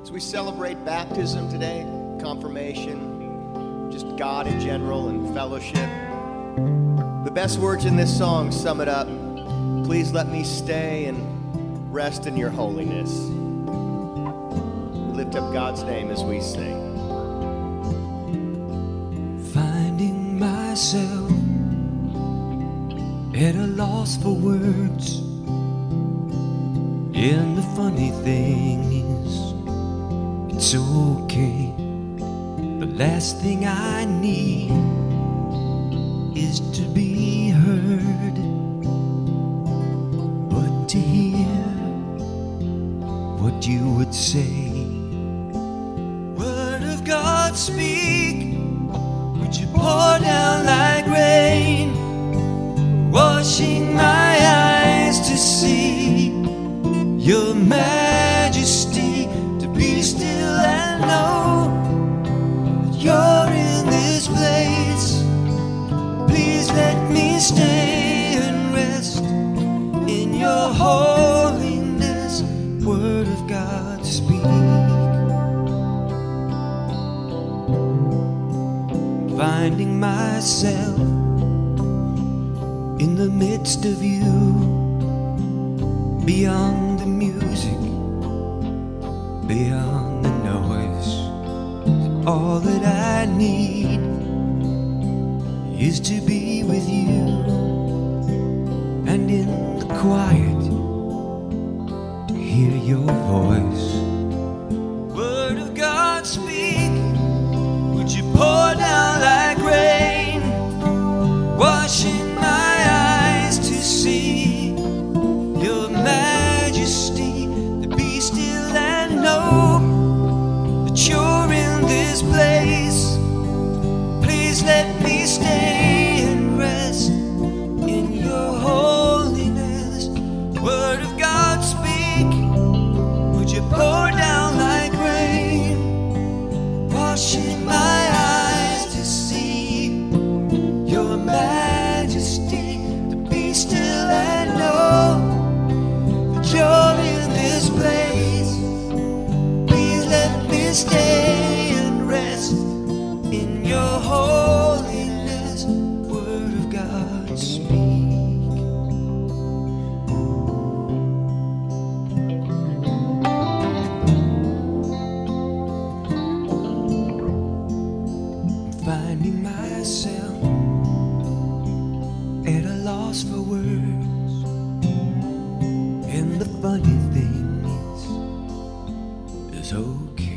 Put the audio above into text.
As we celebrate baptism today, confirmation, just God in general and fellowship, the best words in this song sum it up. Please let me stay and rest in your holiness. We lift up God's name as we sing. Finding myself at a loss for words. And the funny thing is, it's okay. The last thing I need is to be heard, but to hear what you would say. Word of God, speak. Would you pour down like rain, washing my eyes to see your majesty, to be still and know that you're in this place. Please let me stay and rest in your holiness. Word of God, speak. Finding myself in the midst of you, beyond the music, beyond the noise. All that I need is to be with you, and in the quiet hear your voice. Word of God, speak. Would you pour down like rain, washing my eyes to see your majesty, to be still and know that you're in this place. Please let me stay and rest in your holiness. Word of God, speak. Would you pour down like rain, washing my eyes to see your majesty, to be still and know that you're in this place. Please let me stay and rest in your holiness. Word of God, speak. Finding myself at a loss for words, and the funny thing is, it's okay.